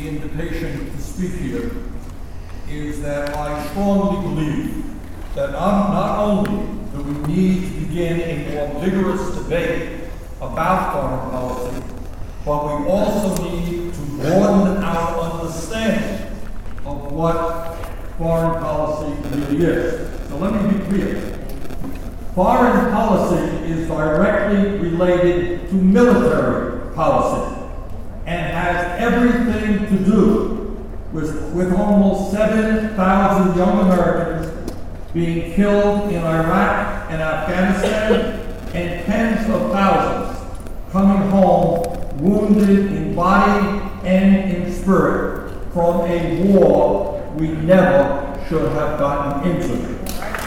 the invitation to speak here is that I strongly believe that not only do we need to begin a more vigorous debate about foreign policy, but we also need to broaden our understanding of what foreign policy really is. So let me be clear. Foreign policy is directly related to military policy and has everything to do with almost 7,000 young Americans being killed in Iraq and Afghanistan and tens of thousands coming home wounded in body and in spirit from a war we never should have gotten into.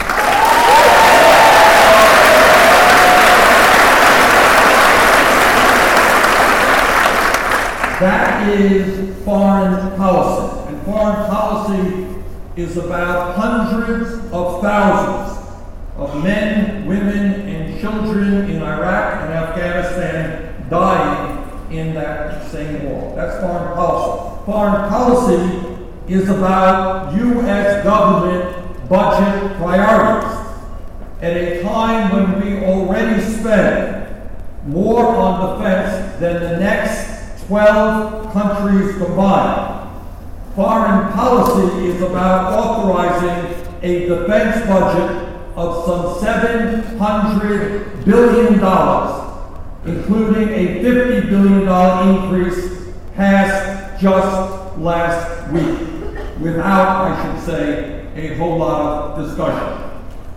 That is foreign policy. And foreign policy is about hundreds of thousands of men, women, and children in Iraq and Afghanistan dying in that same war. That's foreign policy. Foreign policy is about U.S. government budget priorities at a time when we already spend more on defense than the next 12 countries combined. Foreign policy is about authorizing a defense budget of some $700 billion, including a $50 billion increase passed just last week, without, I should say, a whole lot of discussion.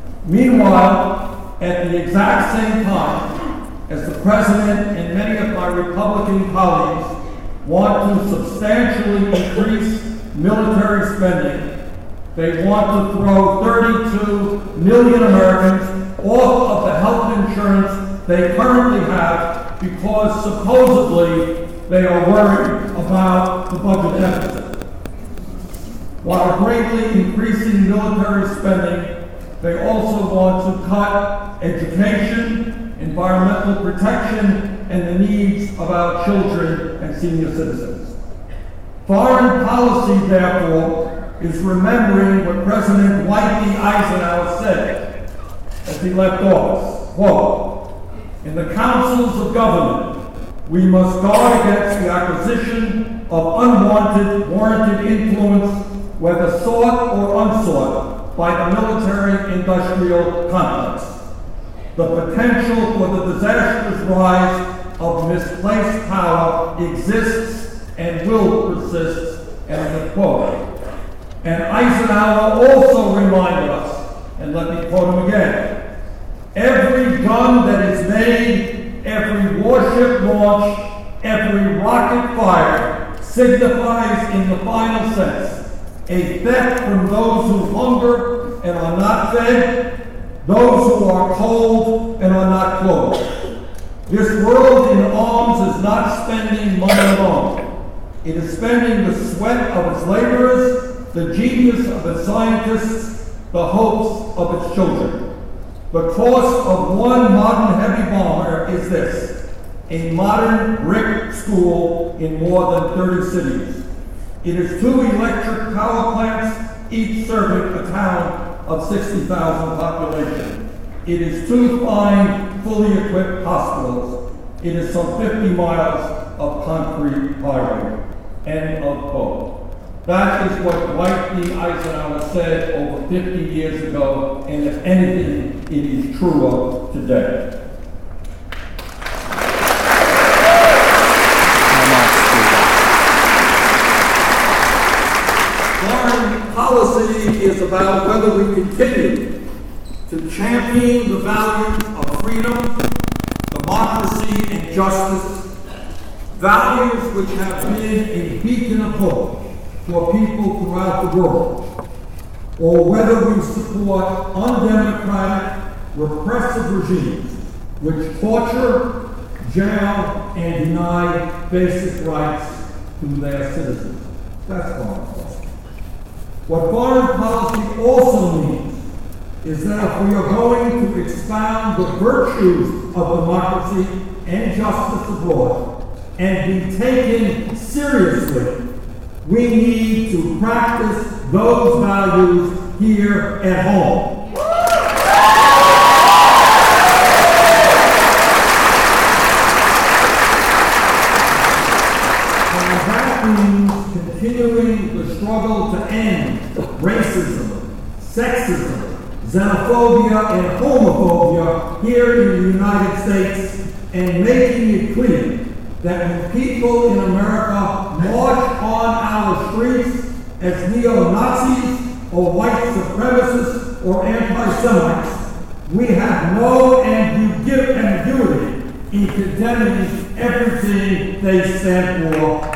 Meanwhile, at the exact same time, as the President and many of my Republican colleagues want to substantially increase military spending, they want to throw 32 million Americans off of the health insurance they currently have because supposedly they are worried about the budget deficit. While greatly increasing military spending, they also want to cut education, environmental protection, and the needs of our children and senior citizens. Foreign policy, therefore, is remembering what President Dwight D. Eisenhower said as he left office, quote, "In the councils of government, we must guard against the acquisition of unwanted, warranted influence, whether sought or unsought, by the military-industrial complex. The potential for the disastrous rise of misplaced power exists and will persist," end of quote. And Eisenhower also reminded us, and let me quote him again, "Every gun that is made, every warship launched, every rocket fired signifies in the final sense a theft from those who hunger and are not fed, those who are cold and are not clothed. This world in arms is not spending money alone. It is spending the sweat of its laborers, the genius of its scientists, the hopes of its children. The cost of one modern heavy bomber is this: a modern brick school in more than 30 cities. It is 2 electric power plants, each serving a town of 60,000 population. It is 2 fine, fully equipped hospitals. It is some 50 miles of concrete highway." End of quote. That is what Dwight D. Eisenhower said over 50 years ago, and if anything, it is truer today. Foreign policy is about whether we continue to champion the values of freedom, democracy, and justice, values which have been a beacon of hope for people throughout the world, or whether we support undemocratic, repressive regimes which torture, jail, and deny basic rights to their citizens. That's foreign policy. What foreign policy also means is that if we are going to expound the virtues of democracy and justice abroad and be taken seriously We need to practice those values here at home. Continuing the struggle to end racism, sexism, xenophobia, and homophobia here in the United States, and making it clear that when people in America march on our streets as neo-Nazis or white supremacists or anti-Semites, we have no ambiguity in condemning everything they stand for.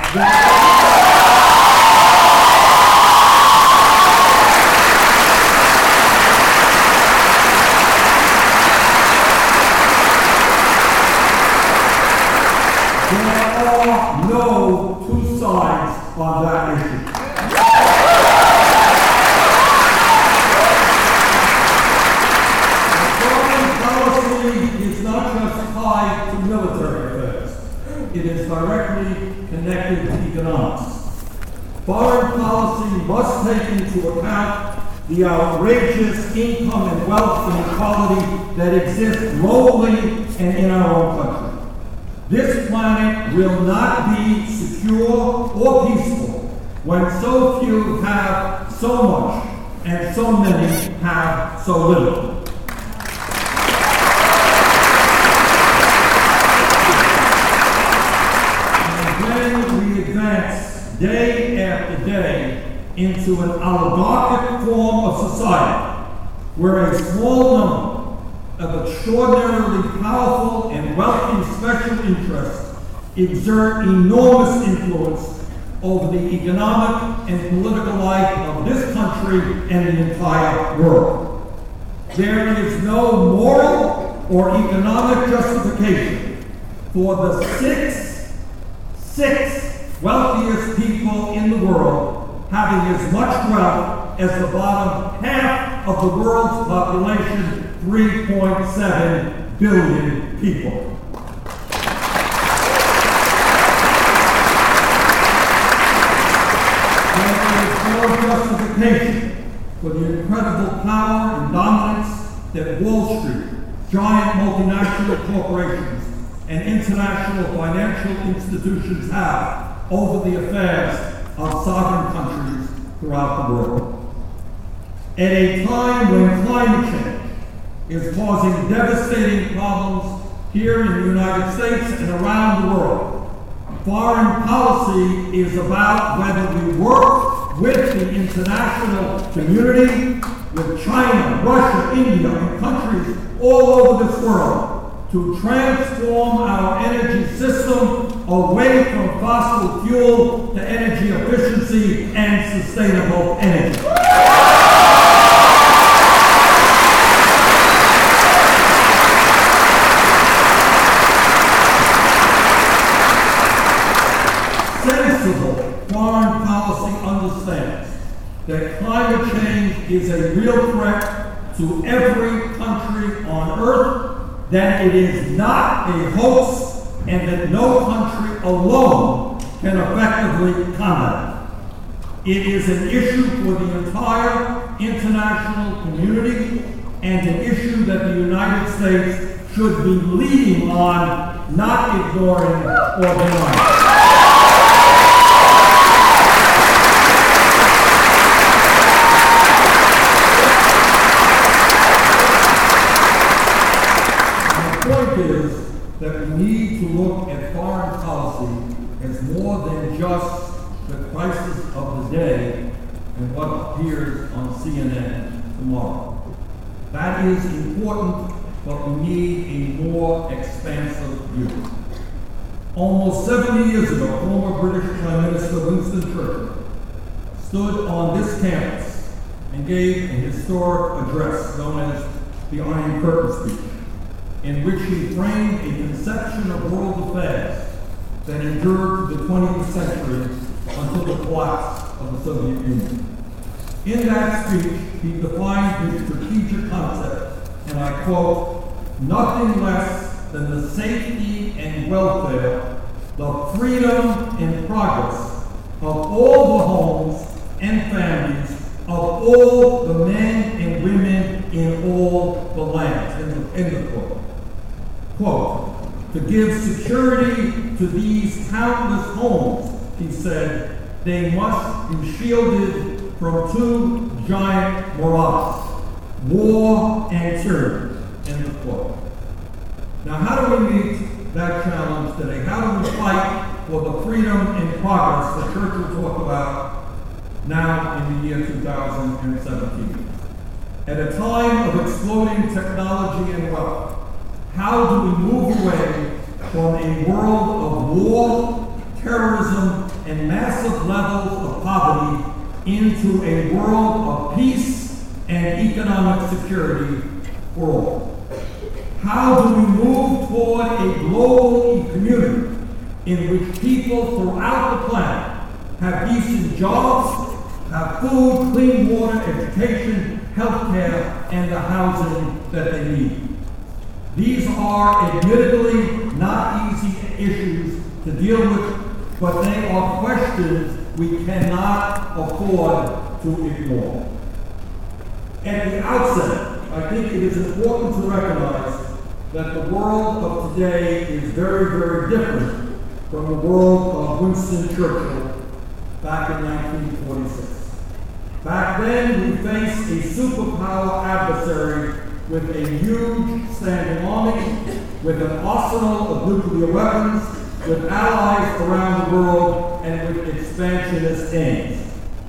There are no two sides on that issue. Foreign policy is not just tied to military affairs. It is directly connected to economics. Foreign policy must take into account the outrageous income and wealth inequality that exists globally and in our own country. This planet will not be secure or peaceful when so few have so much and so many have so little. Day after day into an oligarchic form of society where a small number of extraordinarily powerful and wealthy special interests exert enormous influence over the economic and political life of this country and the entire world. There is no moral or economic justification for the six wealthiest people in the world having as much wealth as the bottom half of the world's population, 3.7 billion people. There is no justification for the incredible power and dominance that Wall Street, giant multinational corporations, and international financial institutions have over the affairs of sovereign countries throughout the world. At a time when climate change is causing devastating problems here in the United States and around the world, foreign policy is about whether we work with the international community, with China, Russia, India, and countries all over this world, to transform our energy system away from fossil fuel to energy efficiency and sustainable energy. Sensible foreign policy understands that climate change is a real threat to every country on Earth, that it is not a hoax, and that no country alone can effectively combat it. It is an issue for the entire international community and an issue that the United States should be leading on, not ignoring or denying. Is that we need to look at foreign policy as more than just the crisis of the day and what appears on CNN tomorrow. That is important, but we need a more expansive view. Almost 70 years ago, former British Prime Minister Winston Churchill stood on this campus and gave a historic address known as the Iron Curtain speech, in which he framed a conception of world affairs that endured to the 20th century until the collapse of the Soviet Union. In that speech, he defined his strategic concept, and I quote, "Nothing less than the safety and welfare, the freedom and progress of all the homes and families of all the men and women in all the lands. End of quote. Quote, to give security to these countless homes, he said, they must be shielded from two giant marauders, war and tyranny. End of quote. Now, how do we meet that challenge today? How do we fight for the freedom and progress the church will talk about now in the year 2017? At a time of exploding technology and wealth, how do we move away from a world of war, terrorism, and massive levels of poverty into a world of peace and economic security for all? How do we move toward a global community in which people throughout the planet have decent jobs, have food, clean water, education, health care, and the housing that they need? These are admittedly not easy issues to deal with, but they are questions we cannot afford to ignore. At the outset, I think it is important to recognize that the world of today is very, very different from the world of Winston Churchill back in 1946. Back then, we faced a superpower adversary with a huge standing army, with an arsenal of nuclear weapons, with allies around the world, and with expansionist aims.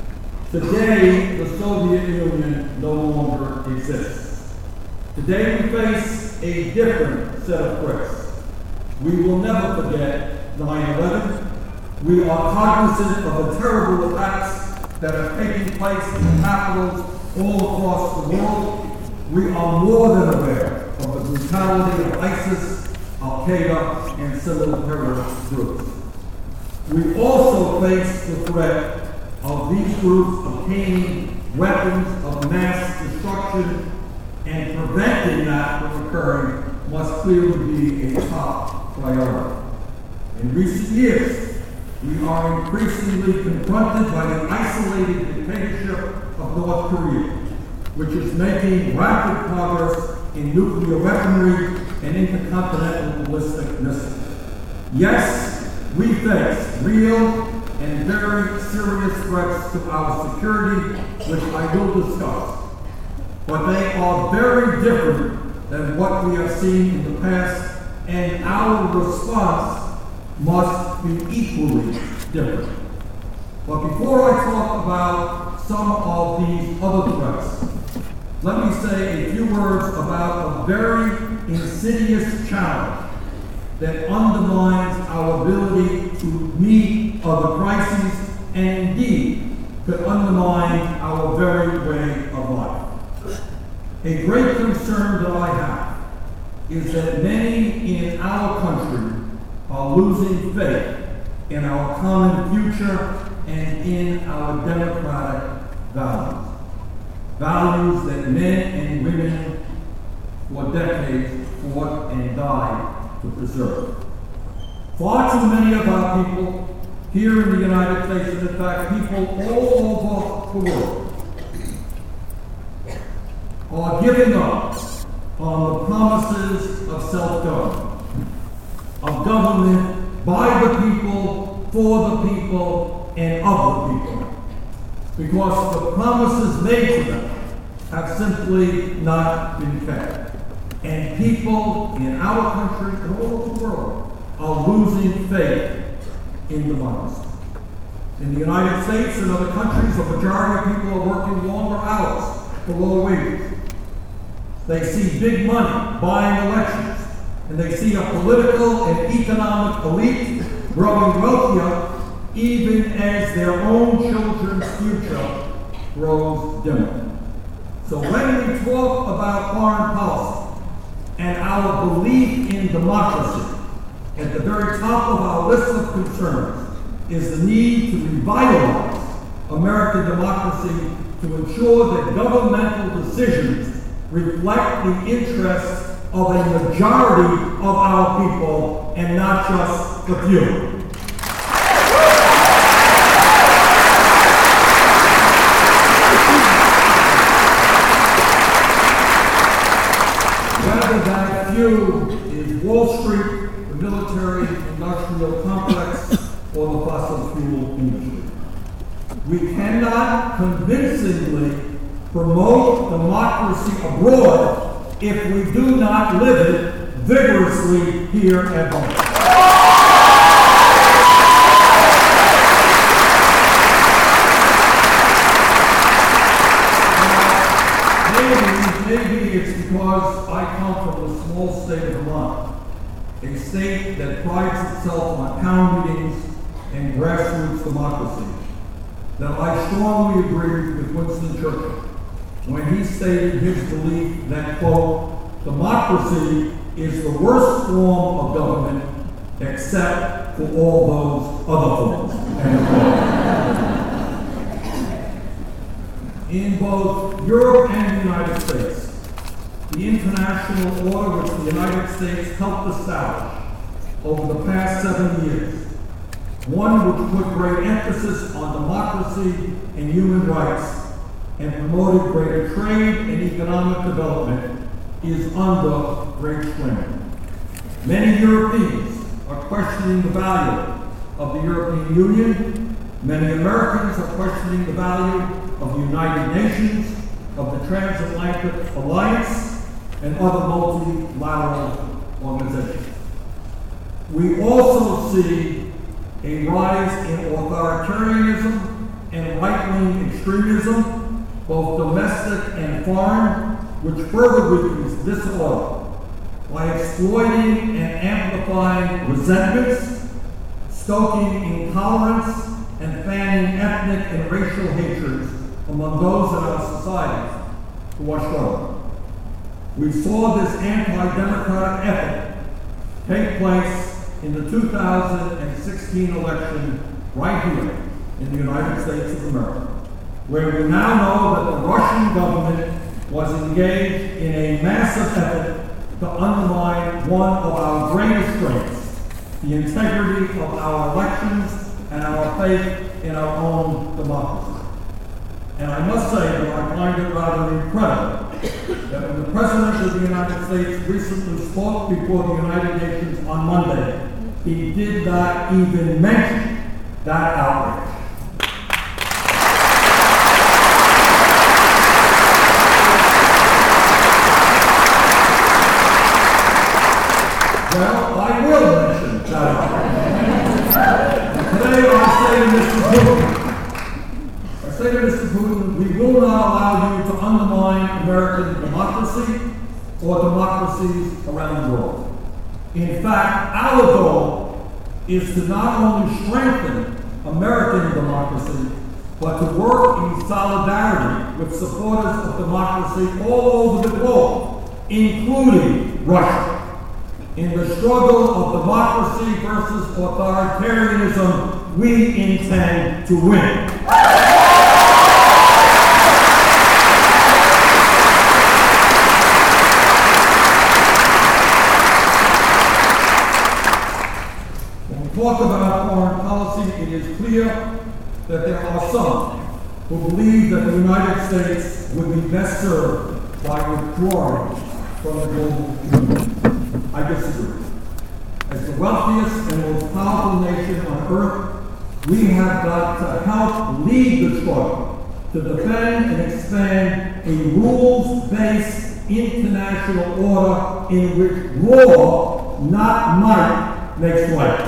Today, the Soviet Union no longer exists. Today, we face a different set of threats. We will never forget 9/11. We are cognizant of the terrible attacks that are taking place in capitals all across the world. We are more than aware of the brutality of ISIS, Al-Qaeda, and similar terrorist groups. We also face the threat of these groups obtaining weapons of mass destruction, and preventing that from occurring must clearly be a top priority. In recent years, we are increasingly confronted by the isolated dictatorship of North Korea, which is making rapid progress in nuclear weaponry and intercontinental ballistic missiles. Yes, we face real and very serious threats to our security, which I will discuss. But they are very different than what we have seen in the past, and our response must be equally different. But before I talk about some of these other threats, let me say a few words about a very insidious challenge that undermines our ability to meet other crises, and indeed could undermine our very way of life. A great concern that I have is that many in our country are losing faith in our common future and in our democratic values. Values that men and women for decades fought and died to preserve. Far too many of our people here in the United States, and in fact people all over the world, are giving up on the promises of self-government, of government by the people, for the people, and of the people, because the promises made to them have simply not been kept. And people in our country and all over the world are losing faith in democracy. In the United States and other countries, the majority of people are working longer hours for lower wages. They see big money buying elections, and they see a political and economic elite growing wealthier even as their own children's future grows dimmer. So when we talk about foreign policy and our belief in democracy, at the very top of our list of concerns is the need to revitalize American democracy to ensure that governmental decisions reflect the interests of a majority of our people and not just the few. We cannot convincingly promote democracy abroad if we do not live it vigorously here at home. Maybe it's because I come from the small state of Vermont, a state that prides itself on town meetings and grassroots democracy, that I strongly agree with Winston Churchill when he stated his belief that, quote, democracy is the worst form of government except for all those other forms, end quote. In both Europe and the United States, the international order which the United States helped establish over the past 7 years, one which put great emphasis on democracy and human rights and promoted greater trade and economic development, is under great strain. Many Europeans are questioning the value of the European Union. Many Americans are questioning the value of the United Nations, of the Transatlantic Alliance, and other multilateral organizations. We also see a rise in authoritarianism and right-wing extremism, both domestic and foreign, which further weakens this order by exploiting and amplifying resentments, stoking intolerance, and fanning ethnic and racial hatreds among those in our societies who are struggling. We saw this anti-democratic effort take place in the 2016 election right here in the United States of America, where we now know that the Russian government was engaged in a massive effort to undermine one of our greatest strengths, the integrity of our elections and our faith in our own democracy. And I must say that I find it rather incredible that when the President of the United States recently spoke before the United Nations on Monday, he did not even mention that outrage. Well, I will mention that outrage. Today I say to Mr. Putin, we will not allow you to undermine American democracy or democracies around the world. In fact, our goal is to not only strengthen American democracy, but to work in solidarity with supporters of democracy all over the globe, including Russia, in the struggle of democracy versus authoritarianism we intend to win. When we talk about foreign policy, it is clear that there are some who believe that the United States would be best served by withdrawing from the global community. I disagree. As the wealthiest and most powerful nation on earth, we have got to help lead the struggle to defend and expand a rules-based international order in which law, not might, makes right.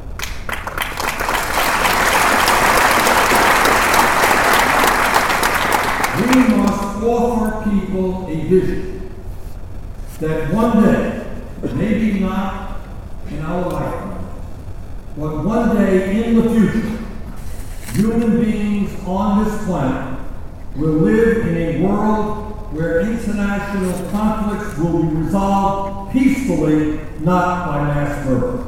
We must offer people a vision that one day, maybe not in our lifetime, but one day in the future, human beings on this planet will live in a world where international conflicts will be resolved peacefully, not by mass murder.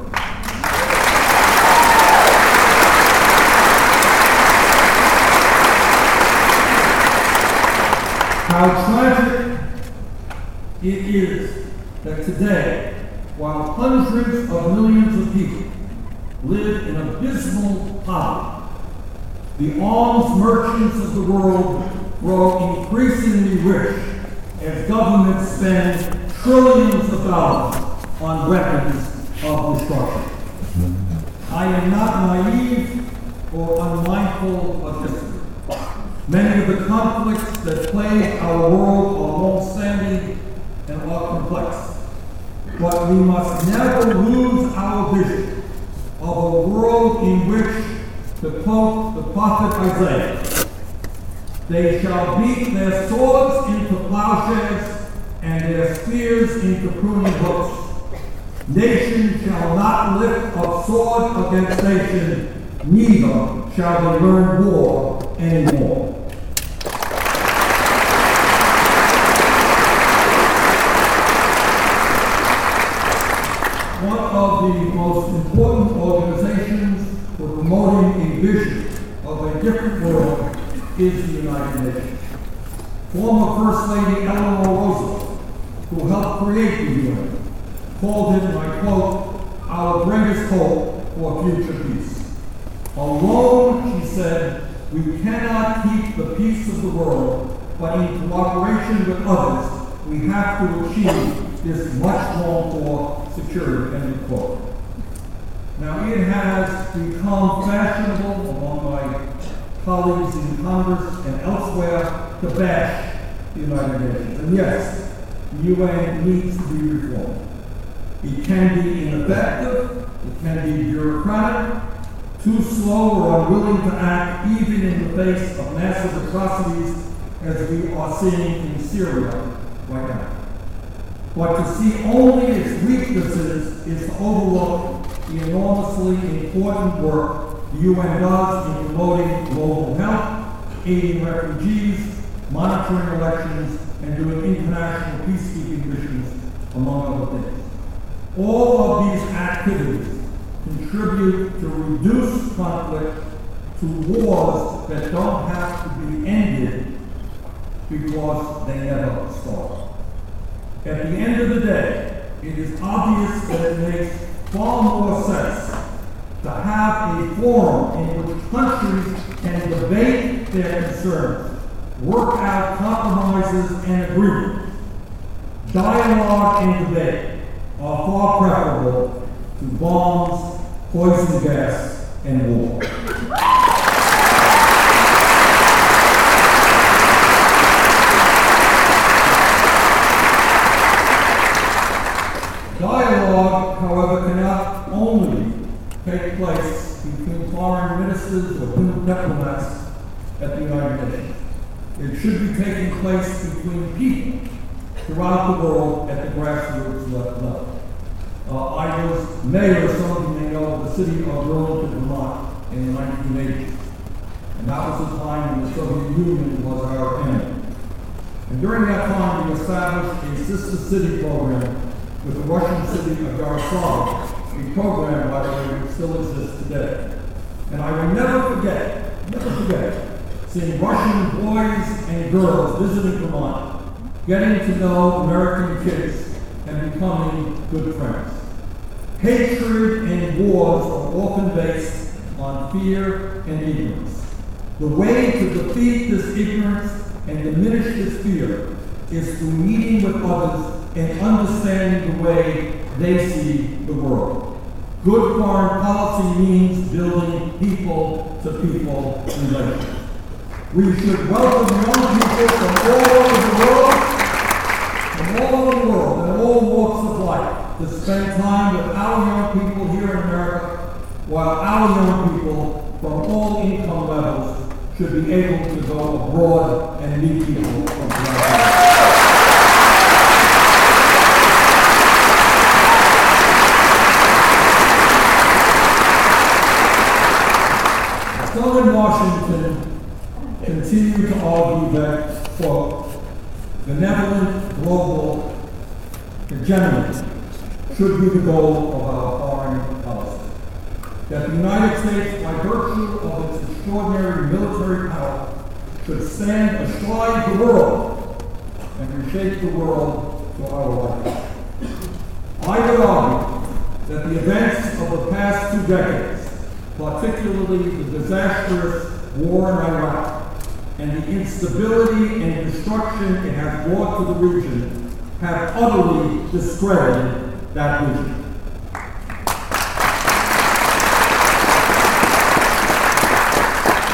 How tragic it is that today, while hundreds of millions of people live in abysmal poverty, the arms merchants of the world grow increasingly rich as governments spend trillions of dollars on weapons of destruction. I am not naive or unmindful of history. of the conflicts that plague our world are long-standing and are complex. But we must never lose our vision of a world in which, to quote the prophet Isaiah, they shall beat their swords into plowshares and their spears into pruning hooks. Nation shall not lift up sword against nation, neither shall they learn war anymore. One of the most important organizations for promoting a vision of a different world is the United Nations. Former First Lady Eleanor Roosevelt, who helped create the UN, called it, and I quote, our greatest hope for future peace. Alone, she said, we cannot keep the peace of the world, but in cooperation with others, we have to achieve this much longed for security, end of quote. Now, it has become fashionable among my colleagues in Congress and elsewhere to bash the United Nations. And yes, the UN needs to be reformed. It can be ineffective, it can be bureaucratic, too slow or unwilling to act even in the face of massive atrocities as we are seeing in Syria right now. But to see only its weaknesses is to overlook the enormously important work the UN does in promoting global health, aiding refugees, monitoring elections, and doing international peacekeeping missions, among other things. All of these activities contribute to reduce conflict, to wars that don't have to be ended because they never start. At the end of the day, it is obvious that it makes far more sense to have a forum in which countries can debate their concerns, work out compromises and agreements. Dialogue and debate are far preferable to bombs, poison gas, and war. Dialogue, however, cannot only take place between foreign ministers or diplomats at the United Nations. It should be taking place between people throughout the world at the grassroots level. I was mayor, some of you may know, of the city of Burlington, Vermont in the 1980s. And that was the time when the Soviet Union was our enemy. And during that time, we established a sister city program with the Russian city of Yaroslavl, a program, by the way, which still exists today. And I will never forget, seeing Russian boys and girls visiting Vermont, getting to know American kids, and becoming good friends. Hatred and wars are often based on fear and ignorance. The way to defeat this ignorance and diminish this fear is through meeting with others and understanding the way they see the world. Good foreign policy means building people-to-people relations. We should welcome young people from all over the world and all walks of life to spend time with our young people here in America, while our young people from all income levels should be able to go abroad and meet people from the world. Some in Washington continue to argue that, quote, benevolent global hegemony should be the goal of our foreign policy. That the United States, by virtue of its extraordinary military power, should stand astride the world and reshape the world to our liking. I would argue that the events of the past 2 decades, particularly the disastrous war in Iraq and the instability and destruction it has brought to the region, have utterly discredited that vision.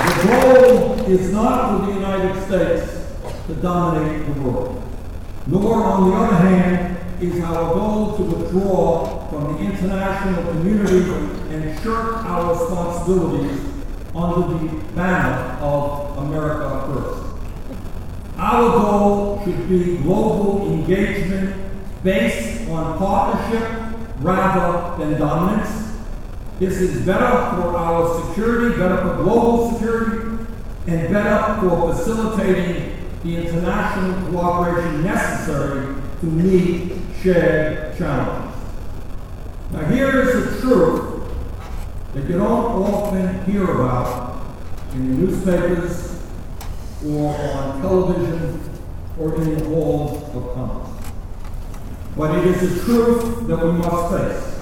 The goal is not for the United States to dominate the world, nor, on the other hand, is our goal to withdraw from the international community and shirk our responsibilities under the banner of America First. Our goal should be global engagement based on partnership rather than dominance. This is better for our security, better for global security, and better for facilitating the international cooperation necessary to meet shared challenges. Now here is the truth that you don't often hear about in the newspapers or on television or in the halls of Congress. But it is a truth that we must face.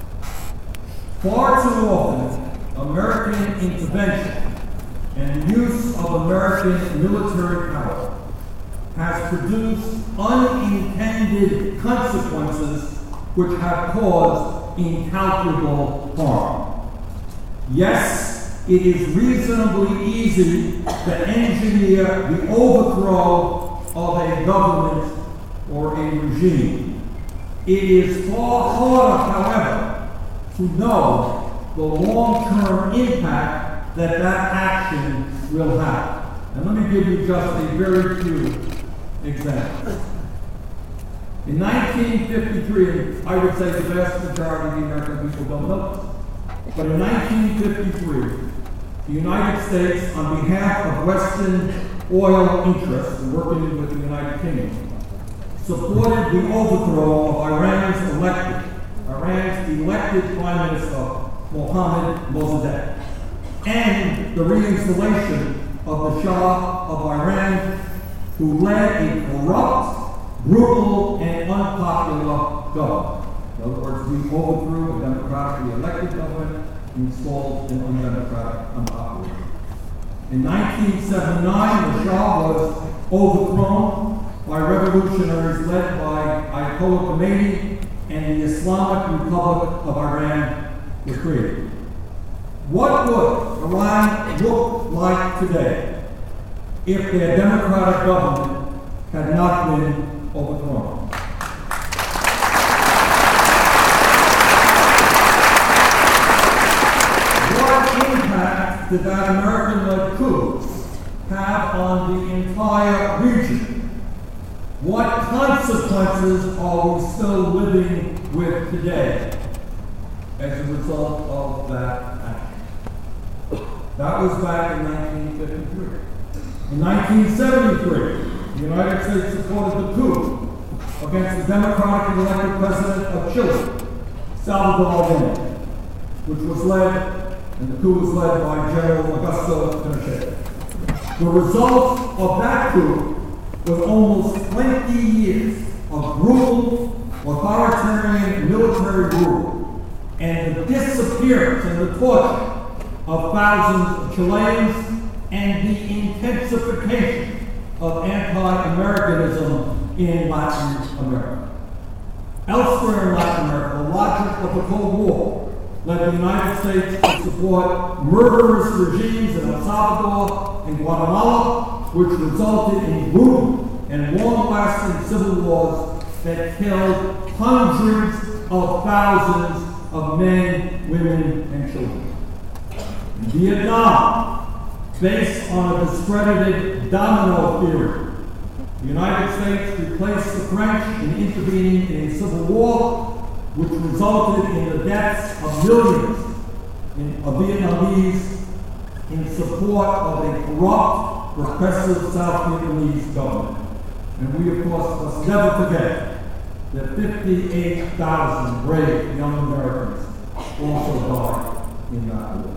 Far too often, American intervention and use of American military power has produced unintended consequences which have caused incalculable harm. Yes, it is reasonably easy to engineer the overthrow of a government or a regime. It is far harder, however, to know the long-term impact that action will have. And let me give you just a very few examples. In 1953, I would say the vast majority of the American people don't know this, but in 1953, the United States, on behalf of Western oil interests working with the United Kingdom, supported the overthrow of Iran's elected Prime Minister, Mohammad Mossadegh, and the reinstallation of the Shah of Iran, who led a corrupt, brutal, and unpopular government. In other words, we overthrew a democratically elected government and installed an undemocratic, unpopular government. In 1979, the Shah was overthrown by revolutionaries led by Ayatollah Khomeini, and the Islamic Republic of Iran was created. What would Iran look like today if their democratic government had not been overthrown? What impact did that American-led coup have on the entire region? What consequences are we still living with today as a result of that action? That was back in 1953. In 1973, the United States supported the coup against the democratically elected president of Chile, Salvador Allende, which was led, and the coup was led by General Augusto Pinochet. The result of that coup was almost 20 years of brutal, authoritarian military rule and the disappearance and the torture of thousands of Chileans and the intensification of anti-Americanism in Latin America. Elsewhere in Latin America, the logic of the Cold War led the United States to support murderous regimes in El Salvador and Guatemala, which resulted in brutal and long-lasting civil wars that killed hundreds of thousands of men, women, and children. In Vietnam, based on a discredited domino theory, the United States replaced the French in intervening in a civil war, which resulted in the deaths of millions of Vietnamese in support of a corrupt, repressive South Vietnamese government. And we, of course, must never forget that 58,000 brave young Americans also died in that war.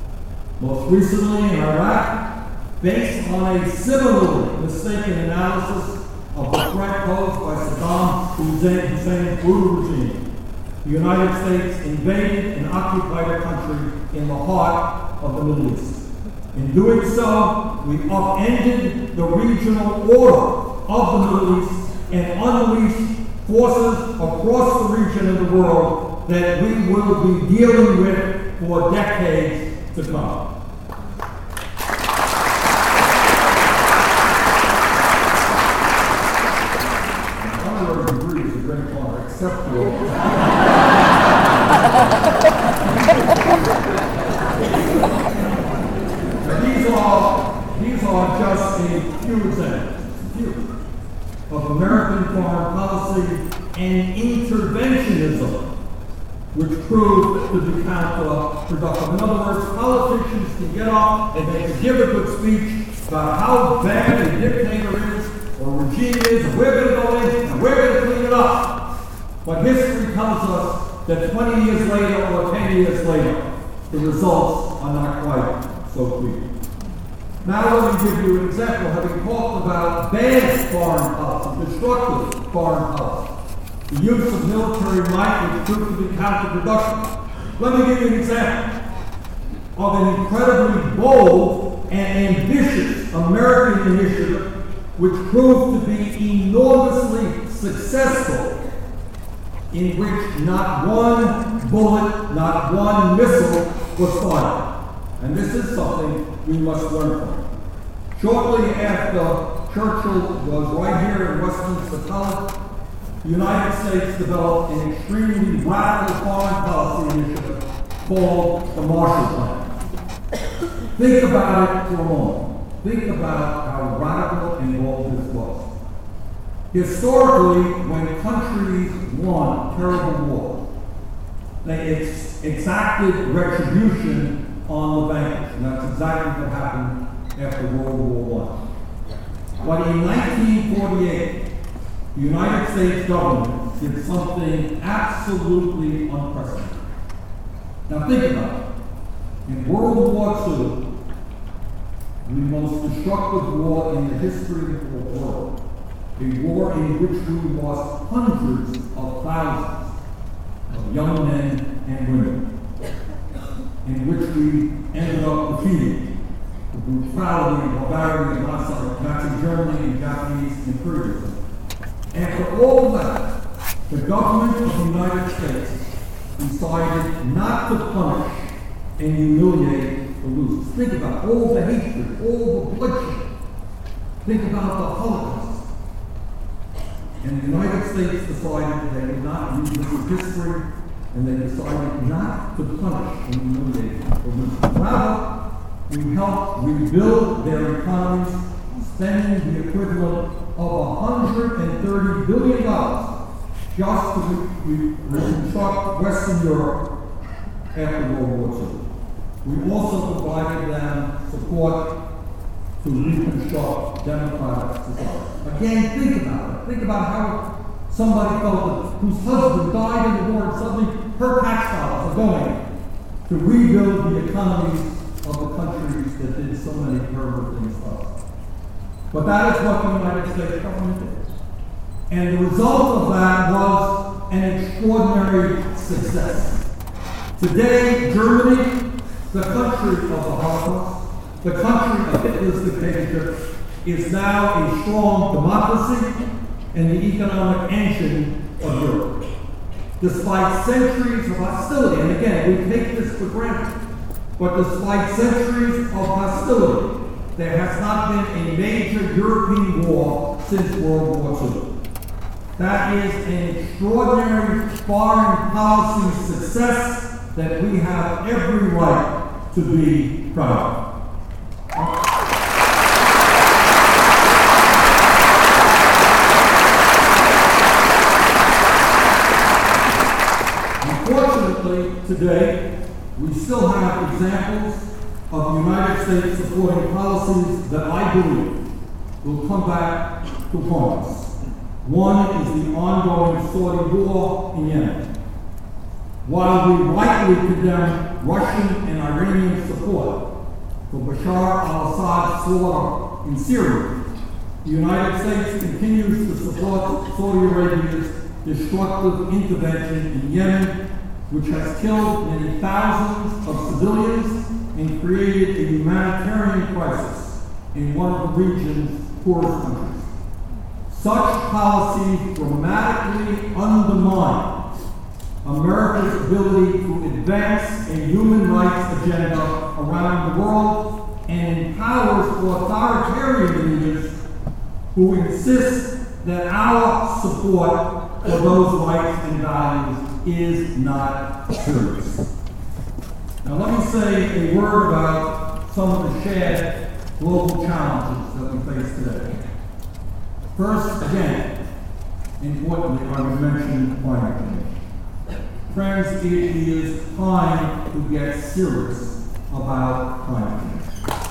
Most recently in Iraq, based on a similarly mistaken analysis of the threat posed by Saddam Hussein's brutal regime, the United States invaded and occupied a country in the heart of the Middle East. In doing so, we upended the regional order of the Middle East and unleashed forces across the region of the world that we will be dealing with for decades to come. except for these are just a few examples of American foreign policy and interventionism, which proved to be counterproductive. In other words, politicians can get up and they can give a good speech about how bad a dictator is or regime is, and we're going to go in and we're going to clean it up. But history tells us that 20 years later or 10 years later, the results are not quite so clear. Now let me give you an example, having talked about bad foreign policy, destructive foreign policy, the use of military might which proved to be counterproductive. Let me give you an example of an incredibly bold and ambitious American initiative which proved to be enormously successful, in which not one bullet, not one missile was fired. And this is something we must learn from. Shortly after Churchill was right here in Westminster College, the United States developed an extremely radical foreign policy initiative called the Marshall Plan. Think about it for a moment. Think about how radical and bold this was. Historically, when countries won terrible wars, they exacted retribution on the bankers, and that's exactly what happened after World War I. But in 1948, the United States government did something absolutely unprecedented. Now think about it. In World War II, the most destructive war in the history of the world, a war in which we lost hundreds of thousands of young men and women, in which we ended up defeating the brutality and barbarity of Nazi Germany and Japanese imperialism. After all that, the government of the United States decided not to punish and humiliate the losers. Think about all the hatred, all the bloodshed. Think about the Holocaust. And the United States decided they would not revisit history, and they decided not to punish and humiliate the losers. Rather, we helped rebuild their economies, spending the equivalent of $130 billion just to reconstruct Western Europe after World War II. We also provided them support to reconstruct democratic society. Again, think about it. Think about how somebody felt whose husband died in the war and suddenly her tax dollars are going to rebuild the economies of the countries that did so many terrible things to us. But that is what the United States government did. And the result of that was an extraordinary success. Today, Germany, the country of the Holocaust, the country of Hitler's dictatorship, is now a strong democracy and the economic engine of Europe. Despite centuries of hostility, and again, we take this for granted, but despite centuries of hostility, there has not been a major European war since World War II. That is an extraordinary foreign policy success that we have every right to be proud of. Unfortunately, today, we still have examples of the United States supporting policies that I believe will come back to haunt us. One is the ongoing Saudi war in Yemen. While we rightly condemn Russian and Iranian support for Bashar al-Assad's slaughter in Syria, the United States continues to support Saudi Arabia's destructive intervention in Yemen, which has killed many thousands of civilians and created a humanitarian crisis in one of the region's poorest countries. Such policies dramatically undermine America's ability to advance a human rights agenda around the world and empowers authoritarian leaders who insist that our support for those rights and values is not serious. Now let me say a word about some of the shared global challenges that we face today. First, again, importantly, I would mention climate change. Friends, it is time to get serious about climate change.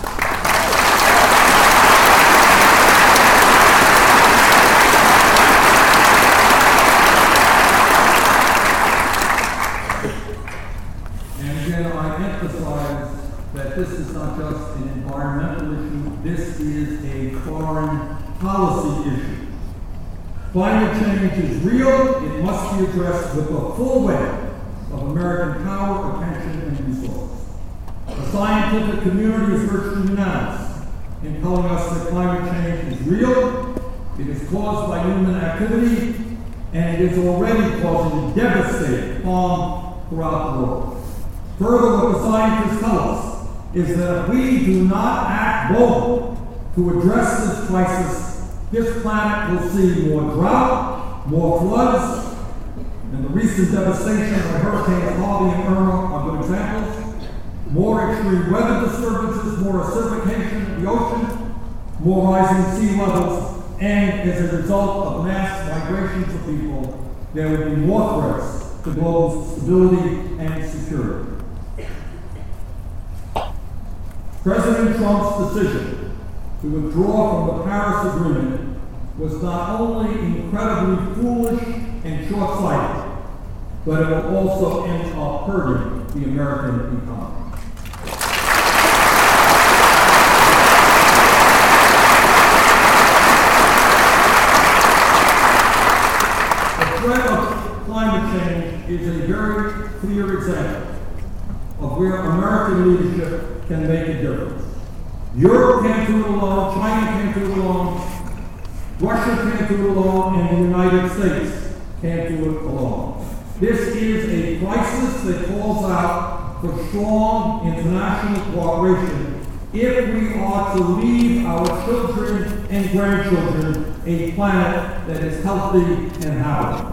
And again, I emphasize that this is not just an environmental issue, this is a foreign policy issue. Climate change is real, it must be addressed with the full weight of American power, attention, and resources. The scientific community is virtually unanimous in telling us that climate change is real, it is caused by human activity, and it is already causing devastating harm throughout the world. Further, what the scientists tell us is that if we do not act boldly to address this crisis, this planet will see more drought, more floods, and the recent devastation of Hurricanes Harvey and Irma are good examples. More extreme weather disturbances, more acidification of the ocean, more rising sea levels, and as a result of mass migrations of people, there will be more threats to global stability and security. President Trump's decision to withdraw from the Paris Agreement was not only incredibly foolish and short-sighted, but it will also end up hurting the American economy. The threat of climate change is a very clear example of where American leadership can make a difference. Europe can't do it alone, China can't do it alone, Russia can't do it alone, and the United States can't do it alone. This is a crisis that calls out for strong international cooperation if we are to leave our children and grandchildren a planet that is healthy and habitable.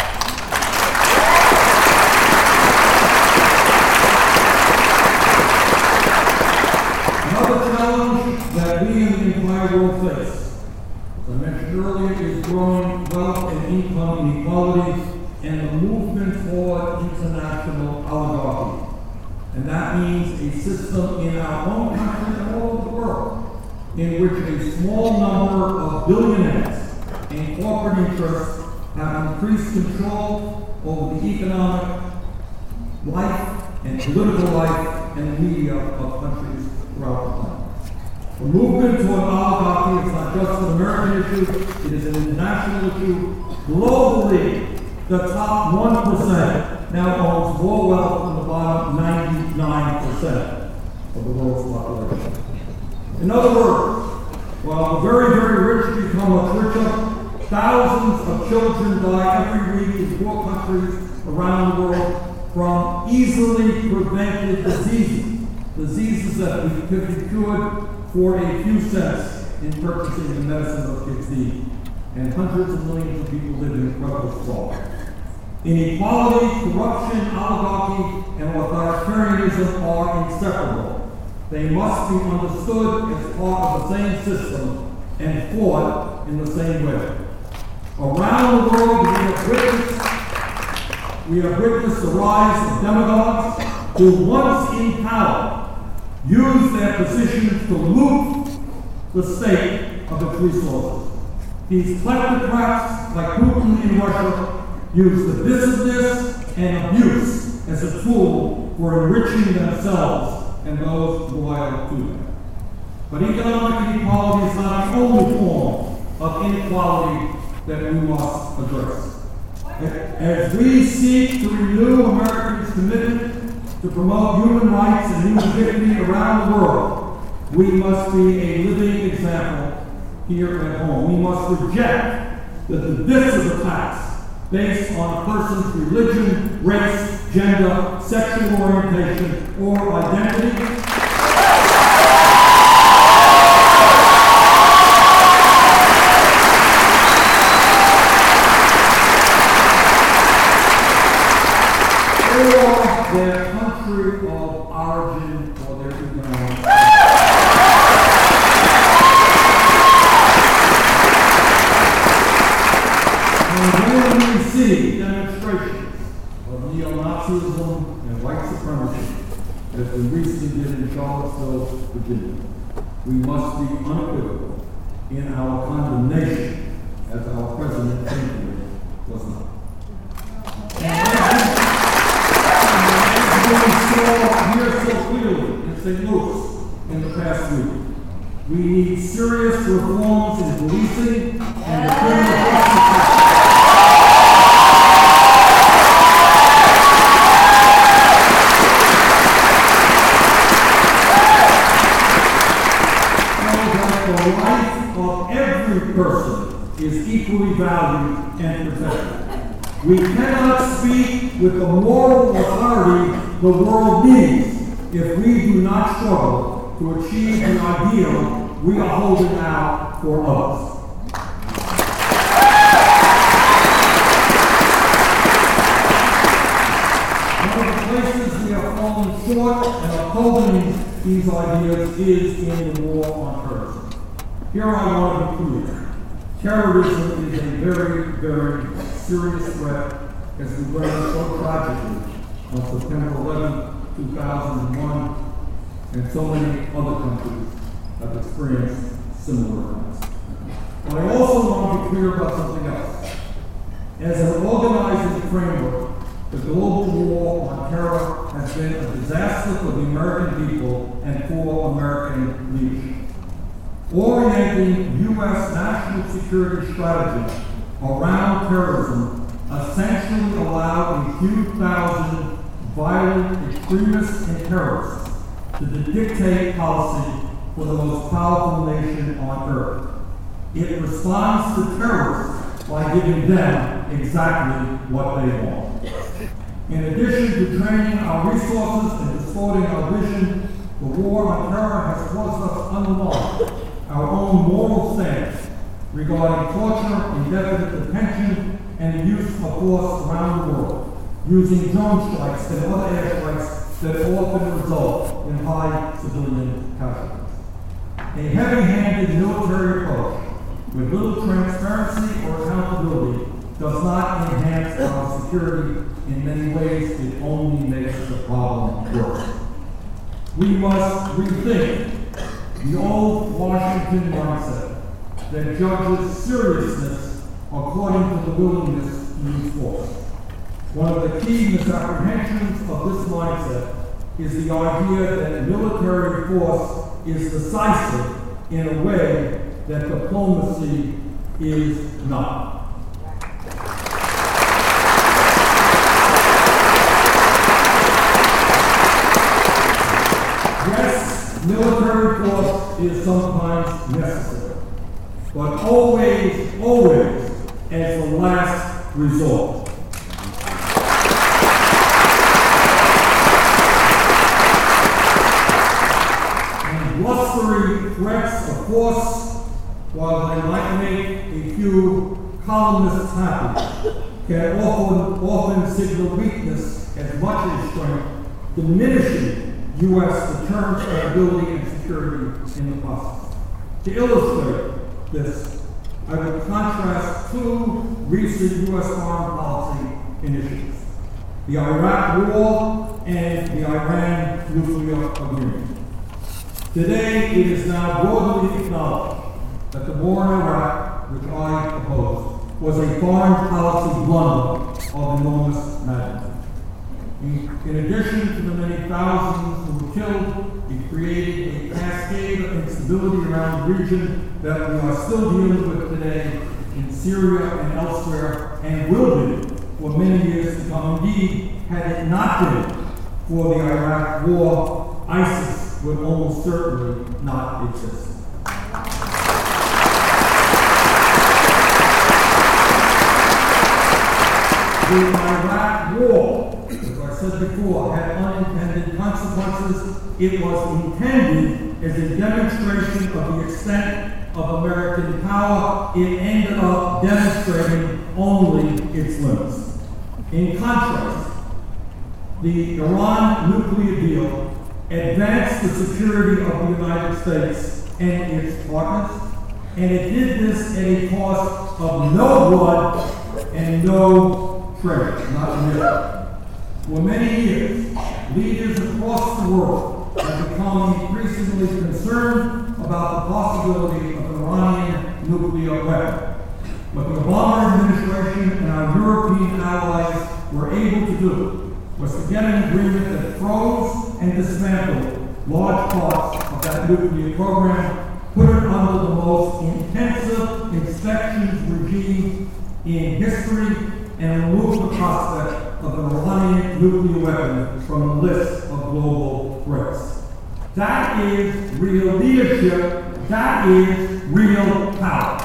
Another challenge that we in the entire world face, as I mentioned earlier, is growing wealth and income inequalities and the movement toward international oligarchy. And that means a system in our own country and all over the world in which a small number of billionaires and corporate interests have increased control over the economic life and political life and media of countries throughout the planet. The movement toward oligarchy is not just an American issue, it is an international issue. Globally, the top 1% now owns more wealth than the bottom 99% of the world's population. In other words, while the very, very rich become much richer, thousands of children die every week in poor countries around the world from easily prevented diseases that could be cured for a few cents in purchasing the medicine of kids need. And hundreds of millions of people live in incredible squalor. Inequality, corruption, oligarchy, and authoritarianism are inseparable. They must be understood as part of the same system and fought in the same way. Around the world, we have witnessed the rise of demagogues who, once in power, use their positions to loot the state of its resources. These kleptocrats, like Putin in Russia, use divisiveness and abuse as a tool for enriching themselves and those loyal to them. But economic inequality is not the only form of inequality that we must address. As we seek to renew Americans' commitment to promote human rights and human dignity around the world, we must be a living example here at home. We must reject the divisive attacks based on a person's religion, race, gender, sexual orientation, or identity. of origin or their economic And when we see demonstrations of neo-Nazism and white supremacy, as we recently did in Charlottesville, Virginia, we must be unequivocal in our condemnation, as our President Kennedy was not. We saw here so clearly in St. Louis in the past week, we need serious reforms in policing and the criminal justice system. The life of every person is equally valued and protected. We cannot speak with the moral authority the world needs if we do not struggle to achieve the ideal we are holding out for others. One of the places we have fallen short in upholding these ideas is in the war on terrorism. Here I want to be clear. Terrorism is a very, very serious threat, as we learned so tragically on September 11, 2001, and so many other countries have experienced similar events. But I also want to be clear about something else. As an organizing framework, the global war on terror has been a disaster for the American people and for American leadership. Orienting U.S. national security strategy around terrorism essentially allowed a few thousand violent extremists and terrorists to dictate policy for the most powerful nation on earth. It responds to terrorists by giving them exactly what they want. In addition to draining our resources and distorting our vision, the war on terror has caused us to unlock our own moral stance regarding torture, indefinite detention, and the use of force around the world, using drone strikes and other airstrikes that often result in high civilian casualties. A heavy-handed military approach with little transparency or accountability does not enhance our security. In many ways, it only makes the problem worse. We must rethink the old Washington mindset that judges seriousness according to the willingness to use force. One of the key misapprehensions of this mindset is the idea that military force is decisive in a way that diplomacy is not. Yes, military force is sometimes necessary, but always as the last resort. And blustery threats of force, while they might make a few columnists happy, can often signal weakness as much as strength, diminishing U.S. deterrence capability and security in the process. To illustrate this, I will contrast two recent U.S. foreign policy initiatives: the Iraq War and the Iran nuclear agreement. Today, it is now broadly acknowledged that the war in Iraq, which I opposed, was a foreign policy blunder of enormous magnitude. In addition to the many thousands who were killed, it created a cascade of instability around the region that we are still dealing with today in Syria and elsewhere, and will be for many years to come. Indeed, had it not been for the Iraq War, ISIS would almost certainly not exist. The Iraq War, as I said before, had unintended consequences. It was intended as a demonstration of the extent of American power. It ended up demonstrating only its limits. In contrast, the Iran nuclear deal advanced the security of the United States and its partners, and it did this at a cost of no blood and no treasure, not million. For many years, leaders across the world have become increasingly concerned about the possibility of an Iranian nuclear weapon. What the Obama administration and our European allies were able to do was to get an agreement that froze and dismantled large parts of that nuclear program, put it under the most intensive inspections regime in history, and remove the prospect of an Iranian nuclear weapon from the list of global threats. That is real leadership. That is real power.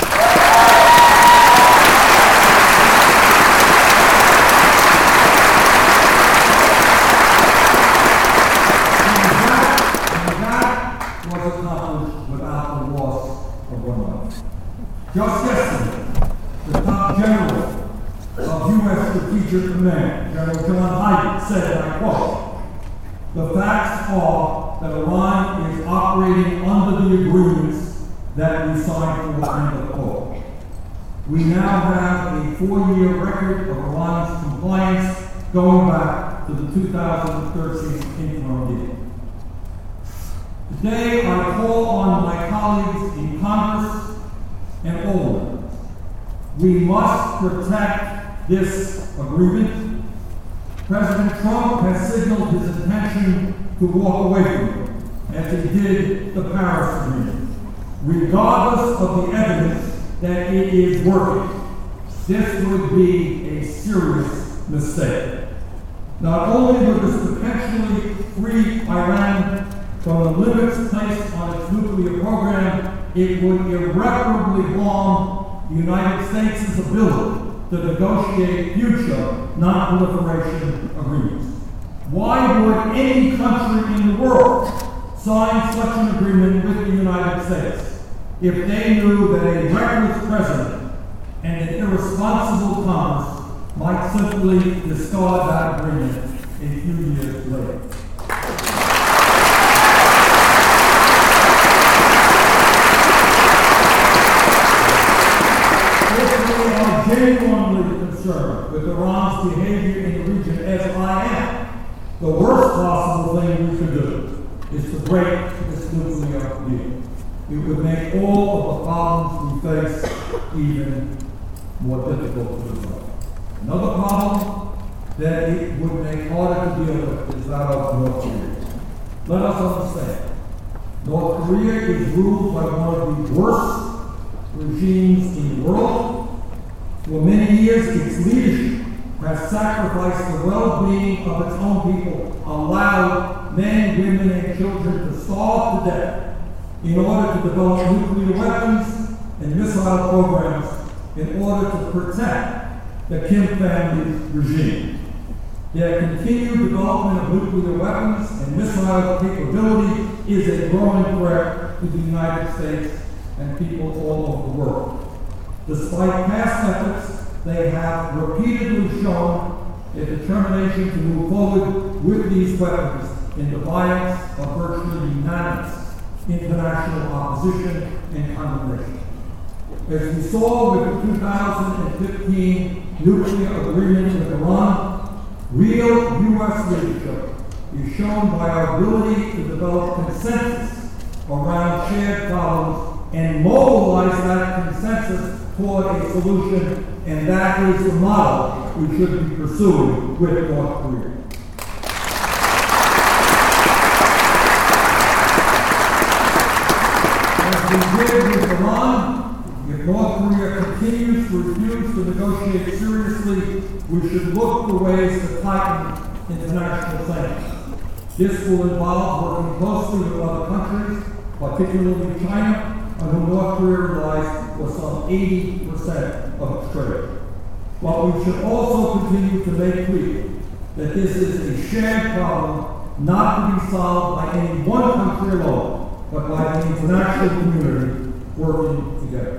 Just yesterday, the top general of U.S. Strategic Command, General John Hyden, said, and I quote, "The facts are that Iran is operating under the agreements that we signed for," end of quote. We now have a 4-year record of Iran's compliance going back to the 2013 interim deal. Today, I call on my colleagues in Congress and all of them. We must protect this agreement. President Trump has signaled his intention to walk away from it, as he did the Paris Agreement. Regardless of the evidence that it is working, this would be a serious mistake. Not only would this potentially free Iran from the limits placed on its nuclear program, it would irreparably harm the United States' ability to negotiate future non-proliferation agreements. Why would any country in the world sign such an agreement with the United States if they knew that a reckless president and an irresponsible Congress might simply discard that agreement a few years later? Genuinely concerned with Iran's behavior in the region, as I am, the worst possible thing we could do is to break this nuclear deal. It would make all of the problems we face even more difficult to resolve. Another problem that it would make harder to deal with is that of North Korea. Let us understand, North Korea is ruled by one of the worst regimes in the world. For many years, its leadership has sacrificed the well-being of its own people, allowed men, women, and children to starve to death in order to develop nuclear weapons and missile programs in order to protect the Kim family's regime. Their continued development of nuclear weapons and missile capability is a growing threat to the United States and people all over the world. Despite past efforts, they have repeatedly shown a determination to move forward with these weapons in defiance of virtually unanimous international opposition and condemnation. As we saw with the 2015 nuclear agreement with Iran, real U.S. leadership is shown by our ability to develop consensus around shared problems and mobilize that consensus toward a solution, and that is the model we should be pursuing with North Korea. As we did with Iran, if North Korea continues to refuse to negotiate seriously, we should look for ways to tighten international sanctions. This will involve working closely with other countries, particularly China, on whom North Korea relies for some 80% of its trade. But we should also continue to make clear that this is a shared problem not to be solved by any one country alone, but by the international community working together.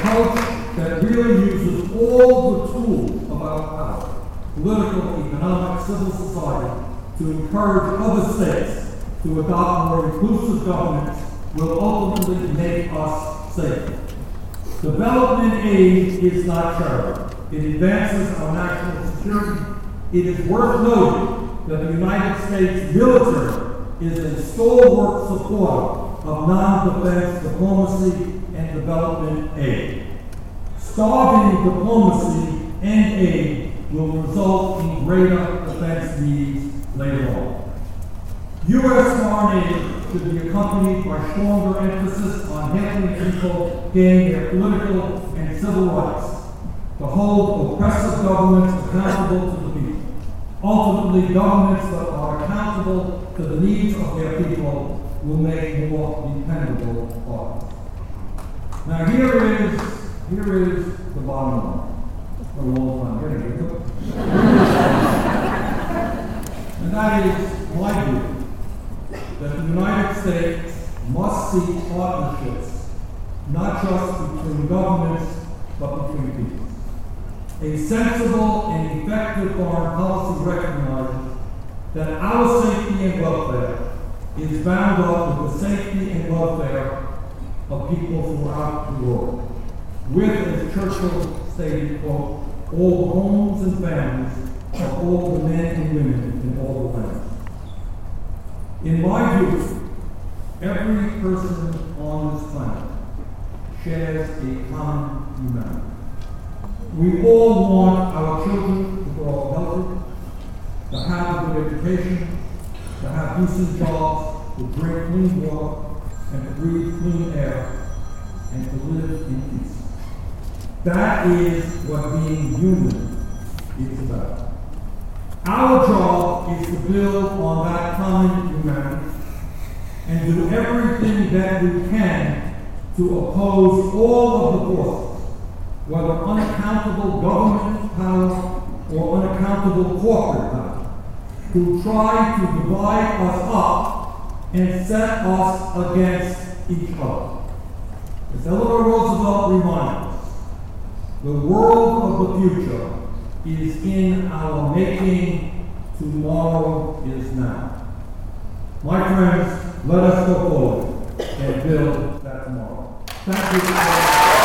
approach that really uses all the tools of our power, political, economic, civil society, to encourage other states to adopt more inclusive governments will ultimately make us safer. Development aid is not charity. It advances our national security. It is worth noting that the United States military is a stalwart supporter of non-defense diplomacy and development aid. Starving diplomacy and aid will result in greater defense needs later on. U.S. foreign aid should be accompanied by stronger emphasis on helping people gain their political and civil rights, to hold oppressive governments accountable to the people. Ultimately, governments that are accountable to the needs of their people will make more dependable partners. Now here is the bottom line. A long time getting to it. And that is my view, that the United States must seek partnerships, not just between governments, but between people. A sensible and effective foreign policy recognizes that our safety and welfare is bound up with the safety and welfare of people throughout the world, with, as Churchill stated, quote, all the homes and families of all the men and women in all the lands. In my view, every person on this planet shares a common humanity. We all want our children to grow up healthy, to have a good education, to have decent jobs, to drink clean water, and to breathe clean air, and to live in peace. That is what being human is about. Our job is to build on that common humanity and do everything that we can to oppose all of the forces, whether unaccountable government power or unaccountable corporate power, who try to divide us up and set us against each other. As Eleanor Roosevelt reminded us, the world of the future is in our making. Tomorrow is now. My friends, let us go forward and build that tomorrow. Thank you.